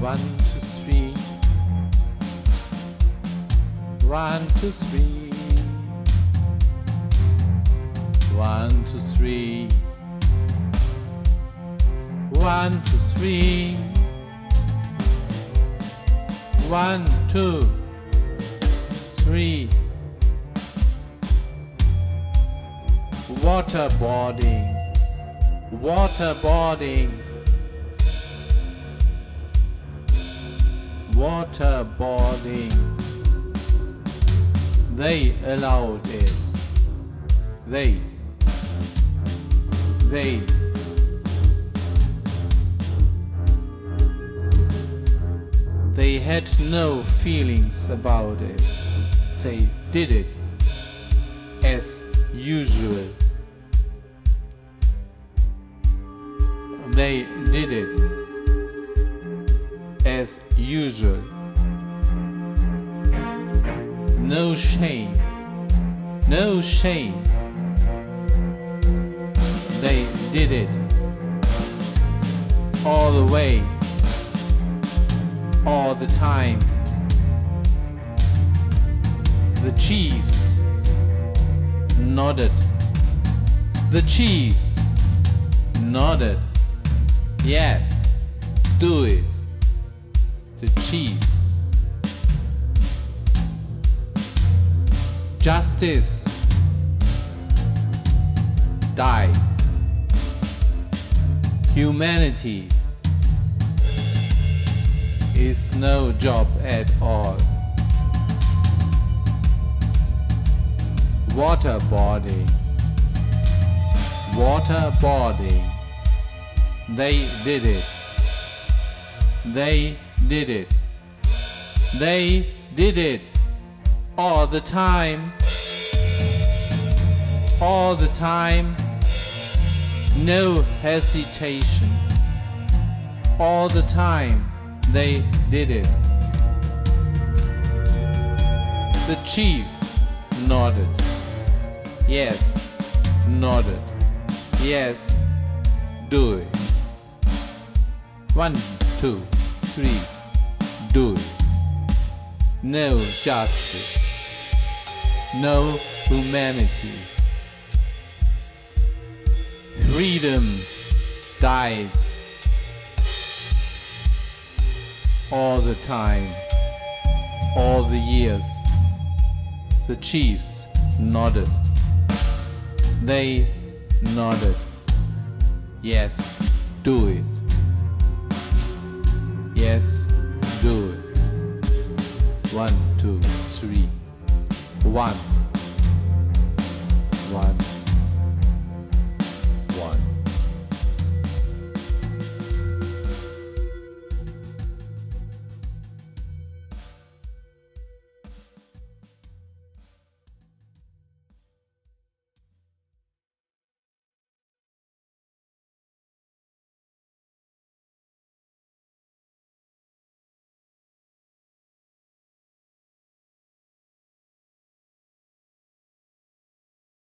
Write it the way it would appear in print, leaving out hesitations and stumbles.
1, 2, 3. 1, 2, 3. 1, 2, 3. 1, 2, 3. 1, 2, 3. Waterboarding. Waterboarding. Waterboarding. They allowed it. They had no feelings about it. They did it as usual. They did it as usual. No shame. No shame. They did it all the way, all the time. The Chiefs nodded. The Chiefs nodded. Yes, do it. The Chiefs. Justice died. Humanity is no job at all. Waterboarding. Waterboarding. They did it. They did it. They did it all the time. All the time. No hesitation. All the time they did it. The Chiefs nodded. Yes, nodded. Yes, do it. 1, 2, 3, do it. No justice. No humanity. Freedom died all the time, all the years. The Chiefs nodded. They nodded. Yes, do it. Yes, do it. 1, 2, 3. 1.